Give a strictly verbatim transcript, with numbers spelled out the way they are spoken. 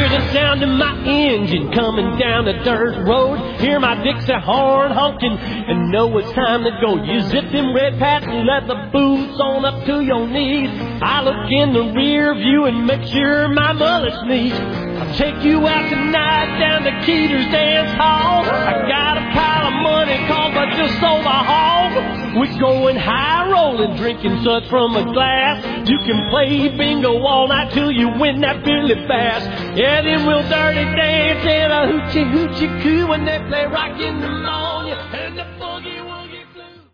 Hear the sound of my engine coming down the dirt road. Hear my Dixie horn honking and know it's time to go. You zip them red patent leather boots on up to your knees. I look in the rear view and make sure my mullet's neat. I'll take you out tonight down to Keter's Dance Hall. I got a pile of money cause I just sold a hog. We're going high rolling, drinking suds from a glass. You can play bingo all night till you win that Billy Bass. Yeah, then we'll dirty dance and a hoochie hoochie coo when they play Rockin' Pneumonia and the